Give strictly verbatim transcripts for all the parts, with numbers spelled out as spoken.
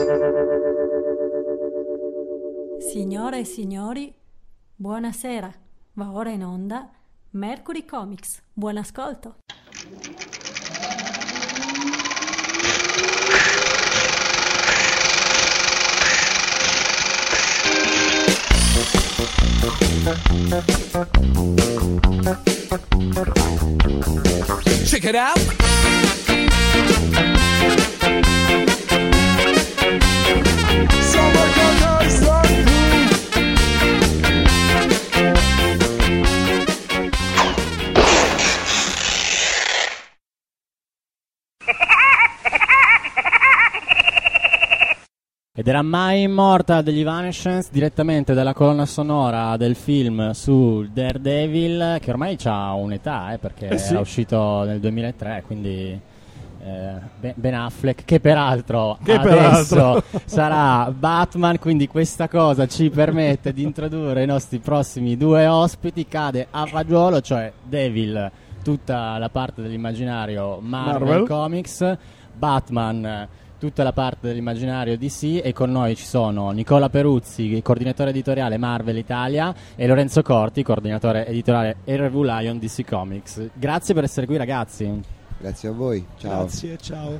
Signore e signori, buonasera. Va ora in onda Mercury Comics. Buon ascolto. Check it out. Ed era My Immortal degli Evanescence, direttamente dalla colonna sonora del film su Daredevil, che ormai ha un'età, eh, perché eh sì. era uscito nel duemilatré, quindi eh, Ben Affleck, che peraltro che adesso peraltro. sarà Batman, quindi questa cosa ci permette di introdurre i nostri prossimi due ospiti. Cade a fagiolo, cioè Devil, tutta la parte dell'immaginario Marvel, Marvel. Comics, Batman tutta la parte dell'immaginario D C, e con noi ci sono Nicola Peruzzi, coordinatore editoriale Marvel Italia, e Lorenzo Corti, coordinatore editoriale R V Lion D C Comics. Grazie per essere qui, ragazzi. Grazie a voi, ciao. Grazie, ciao.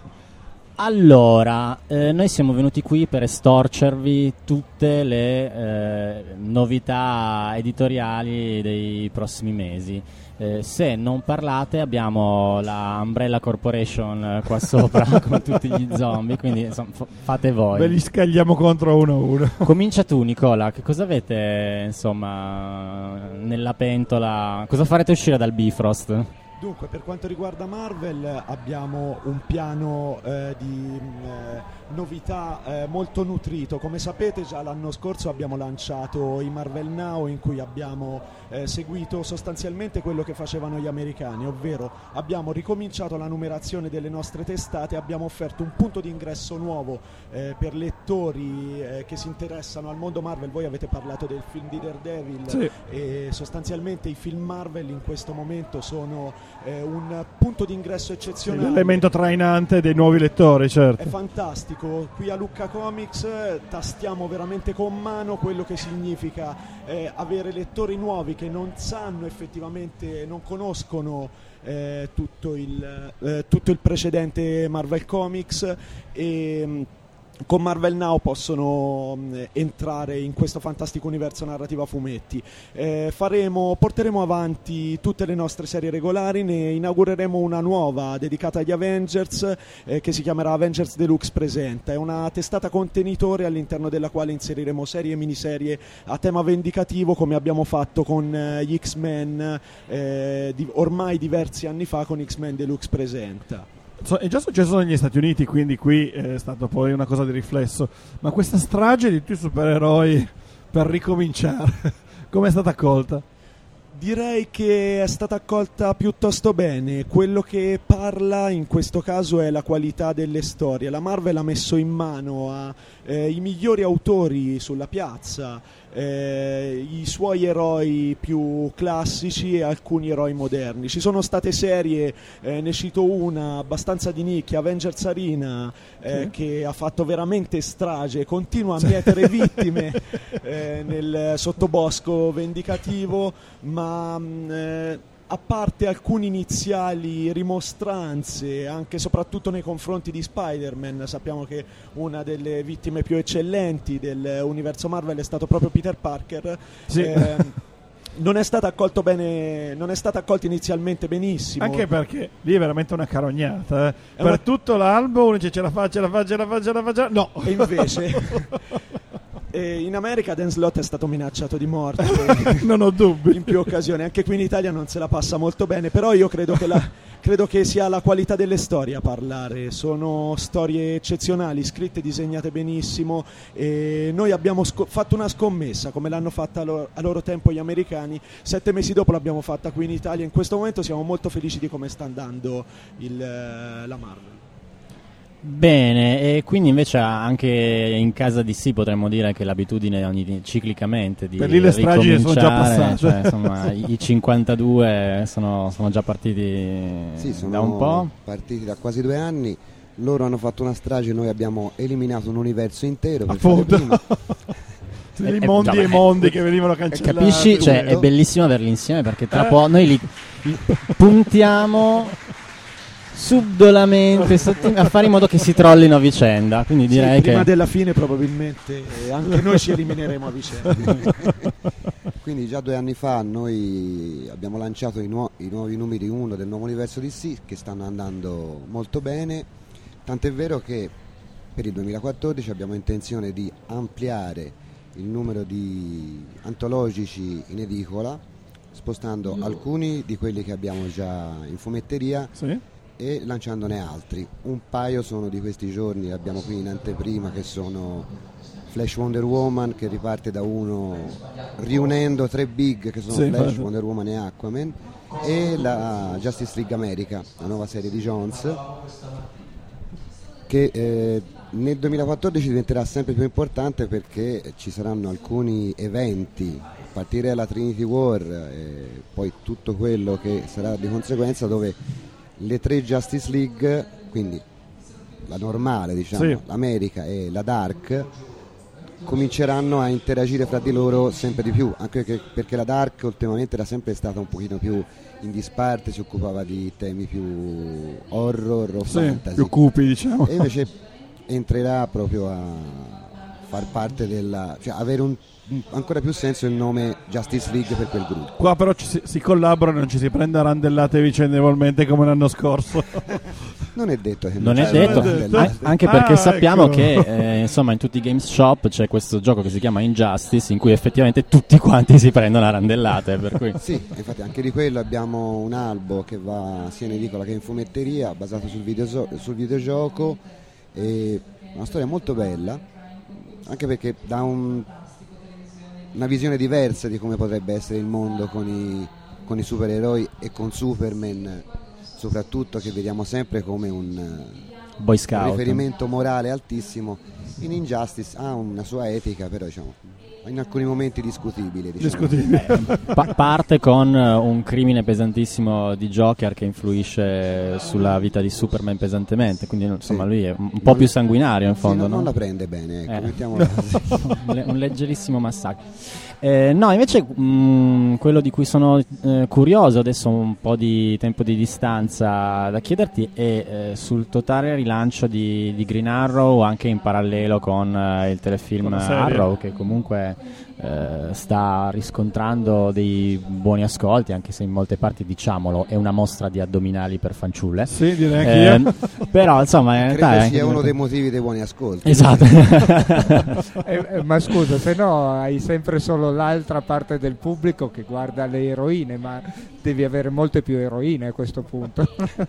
Allora, eh, noi siamo venuti qui per estorcervi tutte le eh, novità editoriali dei prossimi mesi. Eh, se non parlate, abbiamo la Umbrella Corporation qua sopra con tutti gli zombie, quindi insomma, f- fate voi. Ve li scagliamo contro uno a uno. Comincia tu, Nicola, che cosa avete insomma nella pentola? Cosa farete uscire dal Bifrost? Dunque, per quanto riguarda Marvel abbiamo un piano eh, di eh, novità eh, molto nutrito. Come sapete, già l'anno scorso abbiamo lanciato i Marvel Now, in cui abbiamo eh, seguito sostanzialmente quello che facevano gli americani, ovvero abbiamo ricominciato la numerazione delle nostre testate, abbiamo offerto un punto di ingresso nuovo eh, per lettori eh, che si interessano al mondo Marvel. Voi avete parlato del film di Daredevil, sì. E sostanzialmente i film Marvel in questo momento sono eh, un punto di ingresso eccezionale, l'elemento trainante dei nuovi lettori, certo. È fantastico. Qui a Lucca Comics eh, tastiamo veramente con mano quello che significa eh, avere lettori nuovi che non sanno effettivamente, non conoscono eh, tutto, il, eh, tutto il precedente Marvel Comics, e con Marvel Now possono mh, entrare in questo fantastico universo narrativo a fumetti. Eh, faremo, porteremo avanti tutte le nostre serie regolari, ne inaugureremo una nuova dedicata agli Avengers eh, che si chiamerà Avengers Deluxe Presenta. È una testata contenitore all'interno della quale inseriremo serie e miniserie a tema vendicativo, come abbiamo fatto con eh, gli X-Men eh, di, ormai diversi anni fa con X-Men Deluxe Presenta. È già successo negli Stati Uniti, quindi qui è stato poi una cosa di riflesso. Ma questa strage di tutti i supereroi per ricominciare, come è stata accolta? Direi che è stata accolta piuttosto bene. Quello che parla in questo caso è la qualità delle storie. La Marvel ha messo in mano a, eh, i migliori autori sulla piazza, eh, i suoi eroi più classici e alcuni eroi moderni. Ci sono state serie, eh, ne cito una abbastanza di nicchia, Avengers Arena, eh, sì. che ha fatto veramente strage, continua a mietere vittime eh, nel sottobosco vendicativo, ma eh, a parte alcune iniziali rimostranze, anche e soprattutto nei confronti di Spider-Man, sappiamo che una delle vittime più eccellenti dell'universo Marvel è stato proprio Peter Parker. Sì. Eh, non è stato accolto bene, non è stato accolto inizialmente benissimo. Anche perché lì è veramente una carognata. Eh. Per una... tutto l'albo uno dice ce la fa, ce la fa, ce la fa, ce la fa, ce la fa. No. E invece... E in America Dan Slott è stato minacciato di morte non ho dubbi in più occasioni, anche qui in Italia non se la passa molto bene, però io credo che, la, credo che sia la qualità delle storie a parlare. Sono storie eccezionali, scritte e disegnate benissimo, e noi abbiamo sco- fatto una scommessa come l'hanno fatta a loro, a loro tempo gli americani, sette mesi dopo l'abbiamo fatta qui in Italia. In questo momento siamo molto felici di come sta andando il, la Marvel. Bene, e quindi invece anche in casa di sì potremmo dire che l'abitudine ogni ciclicamente di per lì le stragi sono già passate, cioè, insomma i cinquantadue sono, sono già partiti sì, sono da un po', partiti da quasi due anni. loro hanno fatto una strage, noi abbiamo eliminato un universo intero per Appunto. fare prima. Dei Eh, mondi no, e eh, mondi che venivano cancellati. Capisci? Cioè, è tutto. bellissimo averli insieme perché tra Eh. po' noi li, li puntiamo subdolamente sotto- a fare in modo che si trollino a vicenda. Quindi Sì, direi prima che della fine probabilmente eh, anche noi ci elimineremo a vicenda. Quindi già due anni fa noi abbiamo lanciato i, nuo- i nuovi numeri uno del nuovo universo D C che stanno andando molto bene, tant'è vero che per il duemilaquattordici abbiamo intenzione di ampliare il numero di antologici in edicola, spostando alcuni di quelli che abbiamo già in fumetteria Sì. e lanciandone altri. Un paio sono di questi giorni, abbiamo qui in anteprima, che sono Flash Wonder Woman, che riparte da uno riunendo tre big che sono Sì, Flash, infatti. Wonder Woman e Aquaman, e la Justice League America, la nuova serie di Jones, che eh, nel duemilaquattordici diventerà sempre più importante perché ci saranno alcuni eventi, a partire dalla Trinity War e poi tutto quello che sarà di conseguenza, dove le tre Justice League, quindi la normale, diciamo, Sì. l'America e la Dark, cominceranno a interagire fra di loro sempre di più, anche perché, perché la Dark ultimamente era sempre stata un pochino più in disparte, si occupava di temi più horror o Sì, fantasy, più cupi, diciamo. e invece entrerà proprio a far parte della, cioè avere un, un- ancora più senso il nome Justice League per quel gruppo. Qua però ci si, si collabora e non ci si prende a randellate vicendevolmente come l'anno scorso. Non è detto che non è ci detto, saranno delle- an- anche perché Ah, sappiamo ecco. che eh, insomma in tutti i games shop c'è questo gioco che si chiama Injustice in cui effettivamente tutti quanti si prendono a randellate, per cui Sì, infatti anche di quello abbiamo un albo che va sia in edicola che in fumetteria, basato sul, videoso- sul videogioco, e una storia molto bella, anche perché dà un- una visione diversa di come potrebbe essere il mondo con i, con i supereroi e con Superman soprattutto, che vediamo sempre come un, Boy un Scout. riferimento morale altissimo. In Injustice ha una sua etica, però diciamo in alcuni momenti discutibile, diciamo. Discutibile. Pa- parte con eh, un crimine pesantissimo di Joker che influisce sulla vita di Superman pesantemente, quindi insomma Sì. lui è un un po' più sanguinario in Sì, fondo, no, no? non la prende bene, ecco, Eh. mettiamola così. un, le- un leggerissimo massacro. Eh, no, invece mh, quello di cui sono eh, curioso, adesso un po' di tempo di distanza da chiederti, è eh, sul totale rilancio di, di Green Arrow, anche in parallelo con eh, il telefilm Con la serie. Arrow, che comunque eh, sta riscontrando dei buoni ascolti, anche se in molte parti, diciamolo, è una mostra di addominali per fanciulle. Sì, direi anche io. Eh, però insomma in realtà Credo è anche sia uno dei divertente. motivi dei buoni ascolti. Esatto. Eh, eh, ma scusa, se no hai sempre solo l'altra parte del pubblico che guarda le eroine, ma devi avere molte più eroine a questo punto.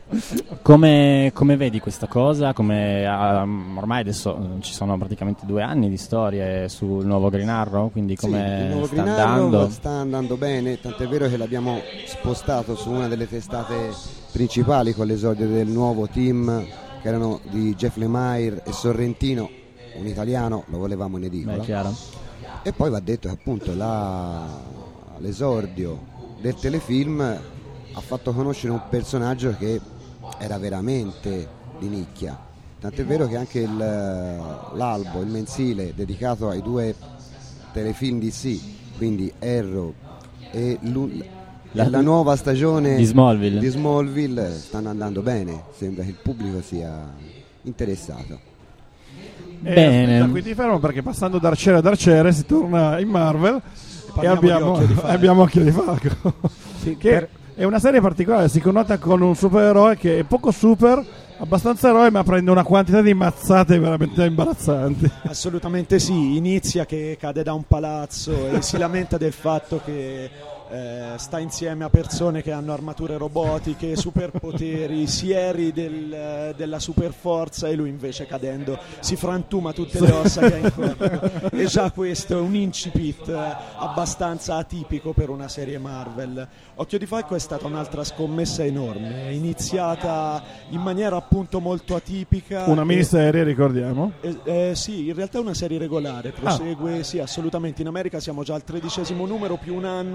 Come, come vedi questa cosa? Come, um, ormai adesso mm, ci sono praticamente due anni di storie sul nuovo Green Arrow, quindi Sì, come il nuovo sta Green Arrow andando? sta andando bene, tant'è vero che l'abbiamo spostato su una delle testate principali con l'esordio del nuovo team, che erano di Jeff Lemire e Sorrentino, un italiano, lo volevamo in Beh, edicola. è chiaro. E poi va detto che appunto la- l'esordio del telefilm ha fatto conoscere un personaggio che era veramente di nicchia, tant'è vero che anche il, l'albo, il mensile dedicato ai due telefilm D C, quindi Arrow e l'u- La- la, nuova stagione di Smallville. di Smallville, stanno andando bene, sembra che il pubblico sia interessato. Eh, Bene. aspetta, qui ti fermo perché passando da arciere ad arciere si torna in Marvel e Parliamo di abbiamo Occhio di Falco. abbiamo Occhio di Falco. Sì, Che per- è una serie particolare, si connota con un supereroe che è poco super, abbastanza eroe, ma prende una quantità di mazzate veramente imbarazzanti. Assolutamente sì, inizia che cade da un palazzo e si lamenta del fatto che eh, sta insieme a persone che hanno armature robotiche, superpoteri, sieri del, della superforza, e lui invece cadendo si frantuma tutte le ossa che ha in corpo. E già questo è un incipit eh, abbastanza atipico per una serie Marvel. Occhio di Falco è stata un'altra scommessa enorme, è iniziata in maniera appunto molto atipica. Una e- miniserie, ricordiamo. eh, eh, sì, in realtà è una serie regolare, prosegue, sì, assolutamente. In America siamo già al tredicesimo numero più un annual,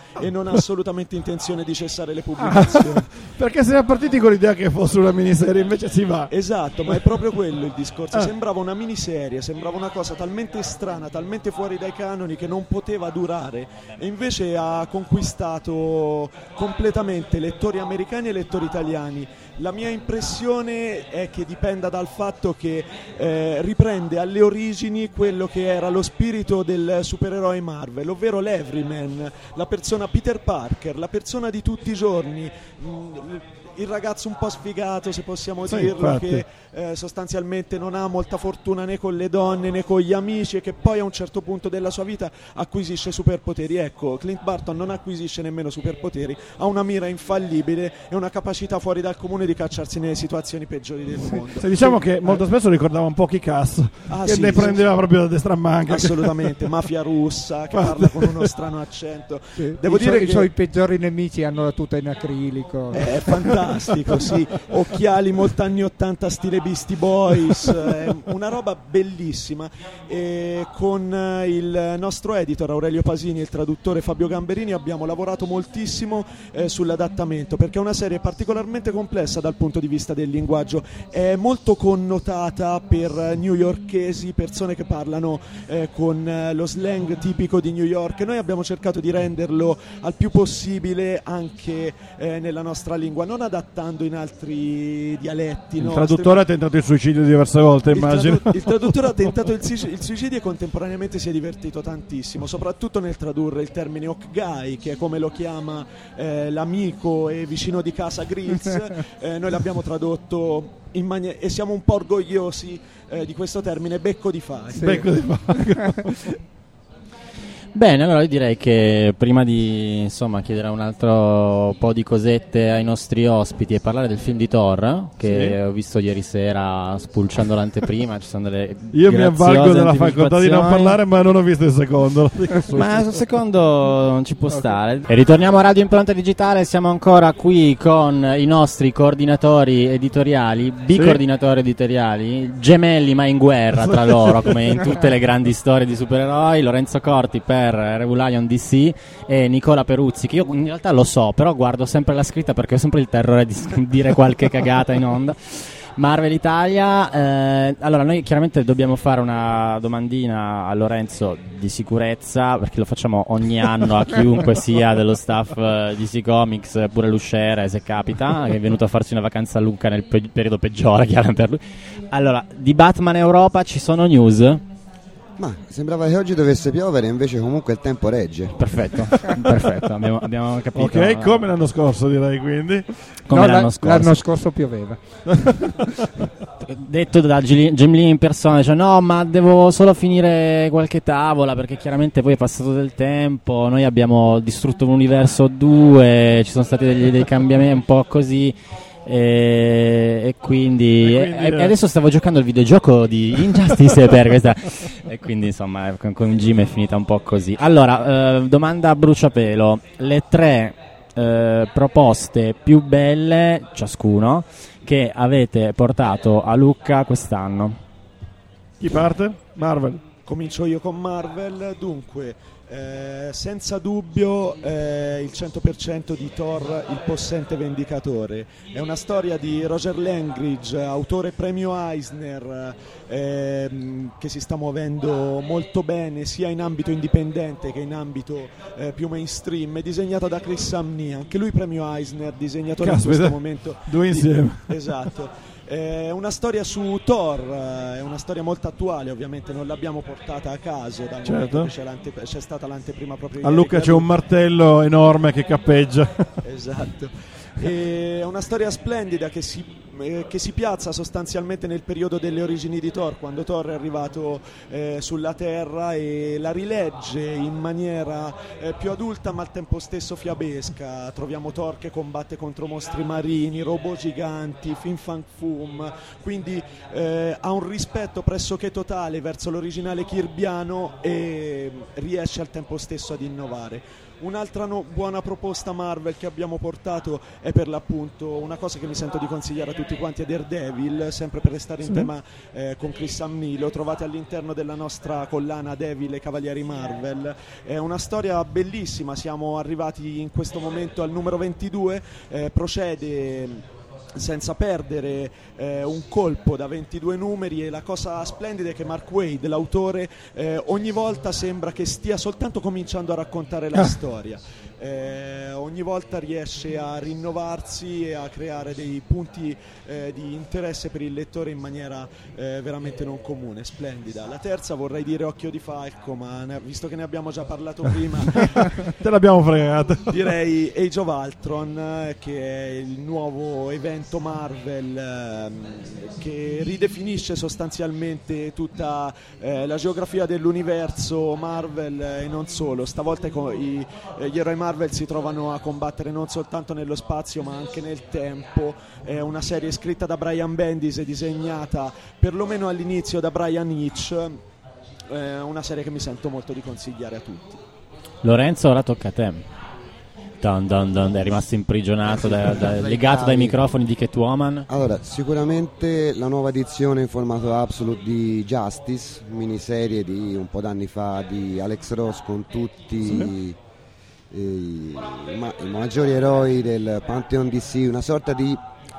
e non ha assolutamente intenzione di cessare le pubblicazioni. Perché siamo partiti con l'idea che fosse una miniserie, invece si va. Esatto, ma è proprio quello il discorso. Sembrava una miniserie, sembrava una cosa talmente strana, talmente fuori dai canoni che non poteva durare, e invece ha conquistato completamente lettori americani e lettori italiani. La mia impressione è che dipenda dal fatto che eh, riprende alle origini quello che era lo spirito del supereroe Marvel, ovvero l'Everyman, la persona Peter Parker, la persona di tutti i giorni, mh, il ragazzo un po' sfigato, se possiamo sì, dirlo, infatti. che eh, sostanzialmente non ha molta fortuna né con le donne né con gli amici, e che poi a un certo punto della sua vita acquisisce superpoteri. Ecco, Clint Barton non acquisisce nemmeno superpoteri, ha una mira infallibile e una capacità fuori dal comune di cacciarsi nelle situazioni peggiori del mondo. Se diciamo sì, che molto eh. spesso ricordava un po' Kick-Ass, Ah, che sì, ne sì, prendeva sì. proprio da destra a manca. Assolutamente, mafia russa che parla con uno strano accento. Sì, Devo i, dire suoi, che i suoi peggiori nemici hanno la tuta in acrilico. è fantastico, sì. Occhiali molto anni ottanta stile Beastie Boys, è una roba bellissima, e con il nostro editor Aurelio Pasini e il traduttore Fabio Gamberini abbiamo lavorato moltissimo eh, sull'adattamento, perché è una serie particolarmente complessa dal punto di vista del linguaggio, è molto connotata per newyorkesi, persone che parlano eh, con eh, lo slang tipico di New York, e noi abbiamo cercato di renderlo al più possibile anche eh, nella nostra lingua, non adattando in altri dialetti. Il no? traduttore ha tentato il suicidio diverse volte, il, immagino. tradu- il traduttore ha tentato il, si- il suicidio e contemporaneamente si è divertito tantissimo, soprattutto nel tradurre il termine Hawkeye, che è come lo chiama eh, l'amico e vicino di casa Grills. eh, noi l'abbiamo tradotto in mani- e siamo un po' orgogliosi eh, di questo termine, becco di fai. Sì. Becco di falco. Bene, allora io direi che prima di insomma chiedere un altro po' di cosette ai nostri ospiti e parlare del film di Thor, che Sì. ho visto ieri sera spulciando l'anteprima, ci sono delle Io mi avvalgo graziose della facoltà di non anticipazioni. parlare, ma non ho visto il secondo. lo dico subito. Ma il secondo non ci può stare. E ritorniamo a Radio Impronta Digitale, siamo ancora qui con i nostri coordinatori editoriali, bicoordinatori editoriali, gemelli ma in guerra tra loro, come in tutte le grandi storie di supereroi, Lorenzo Corti per Revulion D C e Nicola Peruzzi, che io in realtà lo so, però guardo sempre la scritta perché ho sempre il terrore di dire qualche cagata in onda. Marvel Italia, eh, allora noi chiaramente dobbiamo fare una domandina a Lorenzo di sicurezza, perché lo facciamo ogni anno a chiunque sia dello staff eh, D C Comics, pure l'usciere se capita, che è venuto a farsi una vacanza a Lucca nel pe- periodo peggiore chiaro per lui. Allora, di Batman Europa ci sono news? Ma sembrava che oggi dovesse piovere, invece comunque il tempo regge. Perfetto, perfetto, abbiamo, abbiamo capito. Ok, come l'anno scorso direi, quindi. Come No, l'anno la- scorso. l'anno scorso pioveva. Detto da Gil- Jim Lee in persona, dice no ma devo solo finire qualche tavola perché chiaramente poi è passato del tempo, noi abbiamo distrutto l'universo due, ci sono stati degli, dei cambiamenti un po' così e, e quindi, E quindi, e, e eh. adesso stavo giocando il videogioco di Injustice per questa e quindi insomma con, con Jim è finita un po' così. Allora, eh, domanda a bruciapelo, le tre eh, proposte più belle ciascuno che avete portato a Lucca quest'anno. Chi parte? Marvel. Comincio io con Marvel. Dunque, eh, senza dubbio eh, il cento per cento di Thor, il possente vendicatore. È una storia di Roger Langridge, autore premio Eisner, ehm, che si sta muovendo molto bene sia in ambito indipendente che in ambito eh, più mainstream. È disegnata da Chris Samnee, anche lui premio Eisner, disegnatore Caspita, in questo momento. due di- insieme. Esatto. È una storia su Thor, è una storia molto attuale, ovviamente non l'abbiamo portata a caso dal Certo. momento che c'è, l'ante- c'è stata l'anteprima proprio A ieri Lucca qui c'è a un martello enorme che cappeggia. Esatto. È una storia splendida che si, eh, che si piazza sostanzialmente nel periodo delle origini di Thor, quando Thor è arrivato eh, sulla Terra, e la rilegge in maniera eh, più adulta ma al tempo stesso fiabesca. Troviamo Thor che combatte contro mostri marini, robot giganti, fin fan fum, quindi eh, ha un rispetto pressoché totale verso l'originale kirbiano e riesce al tempo stesso ad innovare. Un'altra no- buona proposta Marvel che abbiamo portato è per l'appunto una cosa che mi sento di consigliare a tutti quanti a Daredevil, sempre per restare in Sì. tema eh, con Chris Samney. Lo trovate all'interno della nostra collana Devil e Cavalieri Marvel. È una storia bellissima, siamo arrivati in questo momento al numero ventidue, eh, procede senza perdere eh, un colpo da ventidue numeri, e la cosa splendida è che Mark Waid, l'autore, eh, ogni volta sembra che stia soltanto cominciando a raccontare la storia. Eh, ogni volta riesce a rinnovarsi e a creare dei punti eh, di interesse per il lettore in maniera eh, veramente non comune, splendida. La terza vorrei dire Occhio di Falco, ma ne- visto che ne abbiamo già parlato prima Te l'abbiamo fregato. direi Age of Ultron, eh, che è il nuovo evento Marvel ehm, che ridefinisce sostanzialmente tutta eh, la geografia dell'universo Marvel e non solo. Stavolta i, co- i- eh, gli eroi Marvel si trovano a combattere non soltanto nello spazio ma anche nel tempo. È una serie scritta da Brian Bendis e disegnata perlomeno all'inizio da Brian Hitch, è una serie che mi sento molto di consigliare a tutti. Lorenzo, ora tocca a te. Dun, dun, dun, è rimasto imprigionato, da, da, legato dai microfoni di Catwoman. Allora, sicuramente la nuova edizione in formato Absolute di Justice, miniserie di un po' d'anni fa di Alex Ross con tutti Sì. eh, i, ma- i maggiori eroi del Pantheon D C, una sorta di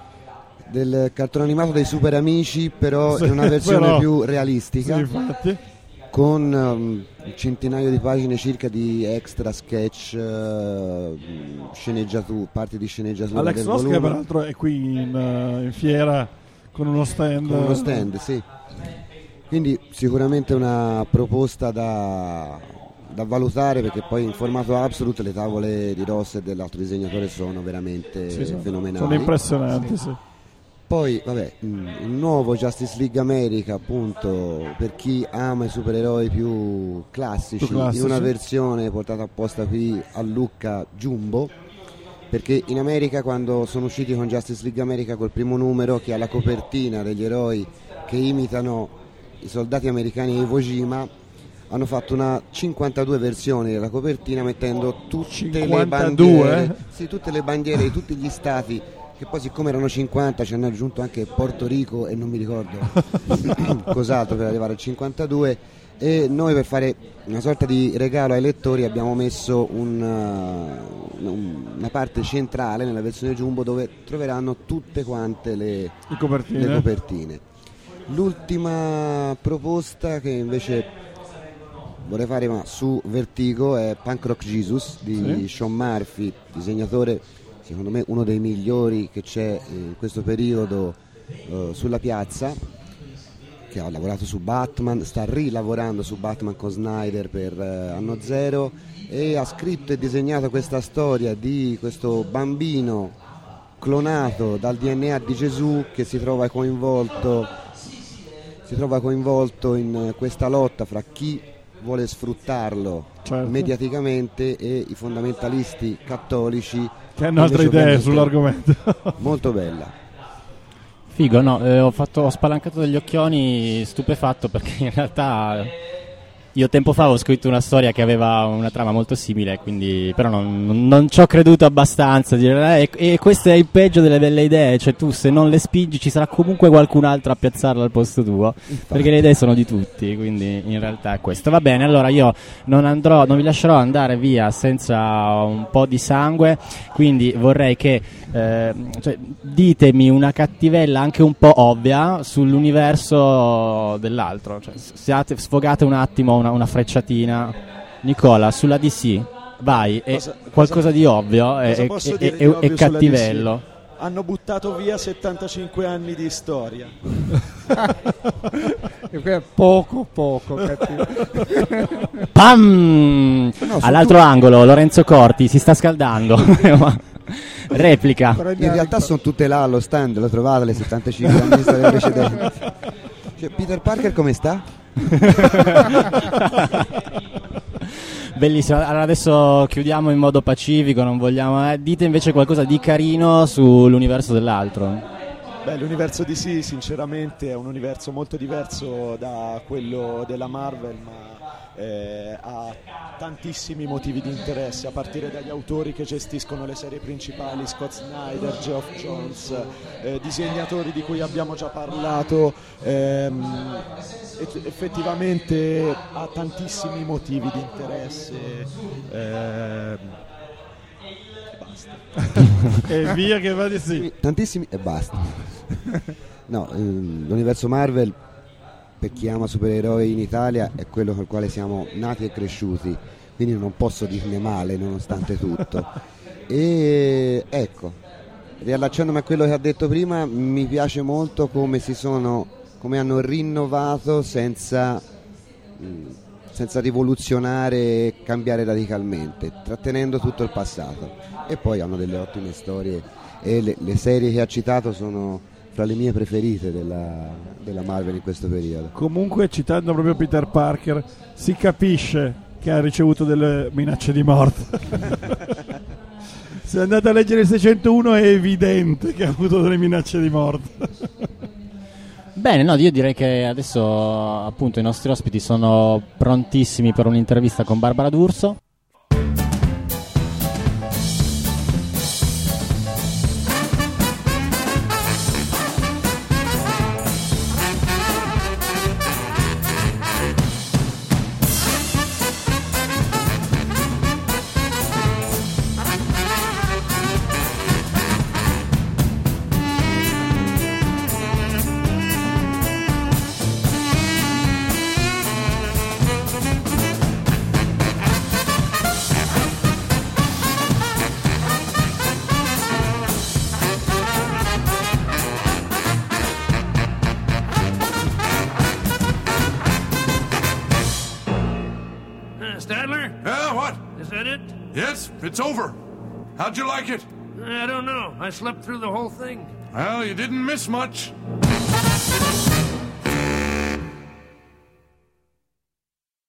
del cartone animato dei Super Amici, però Sì, in una versione però- più realistica, Sì, infatti. con um, un centinaio di pagine circa di extra sketch, uh, sceneggiature, parti di sceneggiatura Alex del Ross, che volume. peraltro è qui in, eh, in fiera con uno stand. Con uno stand, sì. Quindi sicuramente una proposta da, da valutare, perché poi in formato Absolute le tavole di Ross e dell'altro disegnatore sono veramente Sì, sì. fenomenali. Sono impressionanti, sì. Poi, vabbè, mh, il nuovo Justice League America, appunto, per chi ama i supereroi più classici, Più classici. in una versione portata apposta qui a Lucca Jumbo, perché in America, quando sono usciti con Justice League America col primo numero, che ha la copertina degli eroi che imitano i soldati americani di Iwo Jima, hanno fatto una cinquantadue versioni della copertina mettendo tutte le cinquantadue? bandiere, sì, tutte le bandiere di tutti gli stati, che poi siccome erano cinquanta ci hanno aggiunto anche Porto Rico e non mi ricordo cos'altro per arrivare al cinquantadue, e noi per fare una sorta di regalo ai lettori abbiamo messo un, uh, un- una parte centrale nella versione Jumbo dove troveranno tutte quante le, Le copertine. le copertine. L'ultima proposta che invece vorrei fare, ma su Vertigo, è Punk Rock Jesus di Sì. Sean Murphy, disegnatore secondo me uno dei migliori che c'è in questo periodo eh, sulla piazza, che ha lavorato su Batman, sta rilavorando su Batman con Snyder per eh, Anno Zero, e ha scritto e disegnato questa storia di questo bambino clonato dal D N A di Gesù che si trova coinvolto si trova coinvolto in questa lotta fra chi vuole sfruttarlo Certo. mediaticamente e i fondamentalisti cattolici Che hanno altre invece idee ovviamente- sull'argomento. Molto bella. Figo, no, eh, ho, fatto, ho spalancato degli occhioni stupefatto, perché in realtà io tempo fa ho scritto una storia che aveva una trama molto simile, quindi però non, non, non ci ho creduto abbastanza. Dire, eh, e, e questo è il peggio delle belle idee, cioè tu se non le spingi ci sarà comunque qualcun altro a piazzarla al posto tuo, perché le idee sono di tutti, quindi in realtà è questo. Va bene, allora io non andrò, non vi lascerò andare via senza un po' di sangue, quindi vorrei che eh, cioè, ditemi una cattivella anche un po' ovvia sull'universo dell'altro, cioè, siate, sfogate un attimo una, una frecciatina. Nicola, sulla D C vai, e Cosa- qualcosa cosa- di ovvio e, cosa e- posso e- dire di e- ovvio e sulla cattivello. D C? Hanno buttato via settantacinque anni di storia. E qui è poco poco cattivo. Pam! No, su All'altro tu- angolo Lorenzo Corti si sta scaldando. Replica. In realtà sono tutte là allo stand, lo trovate le settantacinque anni di storia precedenti. Cioè, Peter Parker come sta? Bellissimo. Allora adesso chiudiamo in modo pacifico, non vogliamo eh. Dite invece qualcosa di carino sull'universo dell'altro. Beh, l'universo D C sinceramente è un universo molto diverso da quello della Marvel, ma eh, ha tantissimi motivi di interesse, a partire dagli autori che gestiscono le serie principali, Scott Snyder, Geoff Johns, eh, disegnatori di cui abbiamo già parlato, ehm, effettivamente ha tantissimi motivi di interesse. Ehm, E via che va di sì. Tantissimi e basta. No, ehm, l'universo Marvel, per chi ama supereroi in Italia, è quello col quale siamo nati e cresciuti, quindi non posso dirne male nonostante tutto. E ecco, riallacciandomi a quello che ha detto prima, mi piace molto come si sono, come hanno rinnovato senza senza rivoluzionare e cambiare radicalmente, trattenendo tutto il passato. E poi hanno delle ottime storie e le, le serie che ha citato sono fra le mie preferite della, della Marvel in questo periodo. Comunque, citando proprio Peter Parker, si capisce che ha ricevuto delle minacce di morte. Se andate a leggere il seicentouno è evidente che ha avuto delle minacce di morte. Bene, no, io direi che adesso appunto i nostri ospiti sono prontissimi per un'intervista con Barbara D'Urso. It's over. How'd you like it? I don't know. I slept through the whole thing. Well, you didn't miss much.